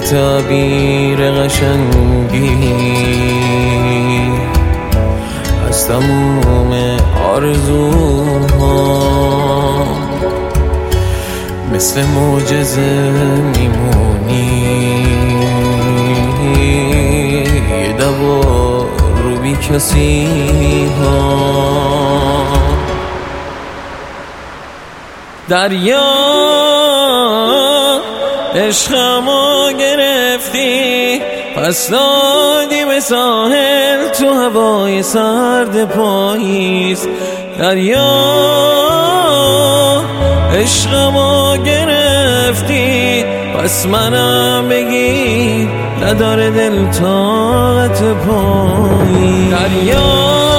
تعبیر قشنگی از تموم آرزوها، مثل معجزه میمونی، یه دوا رو بی کسی ها. دریا عشقمو گرفتی، پس دادی به ساحل تو هوای سرد پاییز. دریا عشقمو گرفتی، پس منم بگیر نداره دل طاقت پاییز. دریا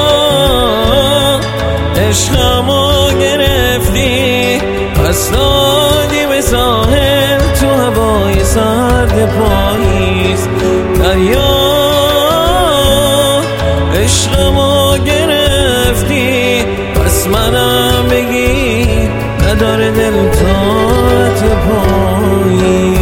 عشقمو گرفتی، پس دادی به ساحل تو هوای سرد پاییز. دریا عشقمو گرفتی، پس منم بگیر نداره دل طاقت پاییز.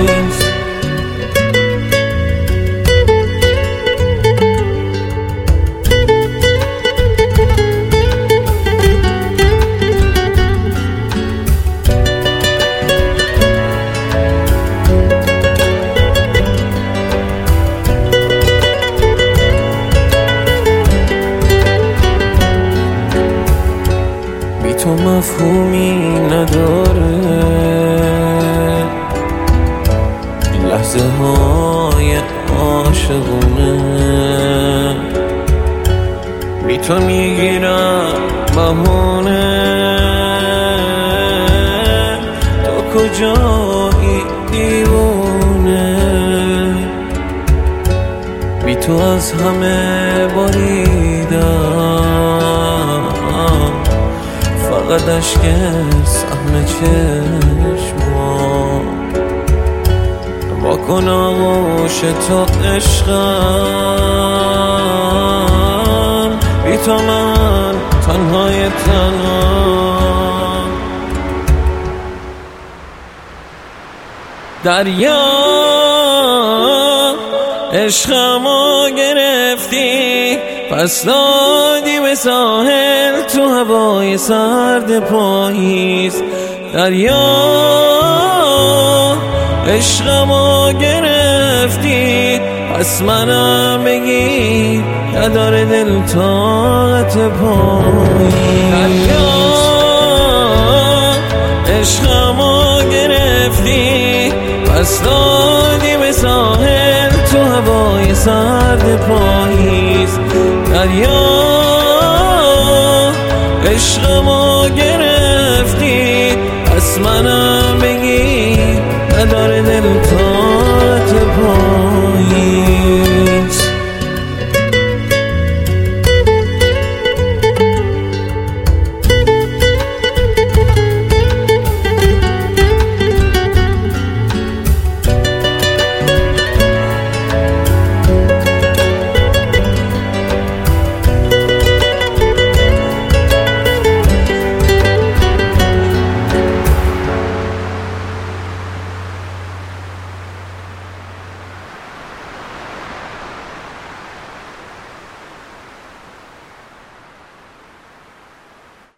تو مفهومی نداره این لحظه های عاشقونه، بی تو میگیرم بهونه. تو کجایی دیوونه، بی تو از همه بریدم، فقط اشک سهم چشمام. واکن آغوش تو عشقم، بی تو من تنهای تنها. دریا عشقمو گرفتی، پس دادی به ساحل تو هوای سرد پاییز. دریا عشقمو گرفتی، پس منم بگیر نداره دل طاقت پاییز. دریا عشقمو گرفتی، پس دادی به ساحل تو هوای سرد پاییز. دریا عشقمو گرفتی، پس منم بگیر نداره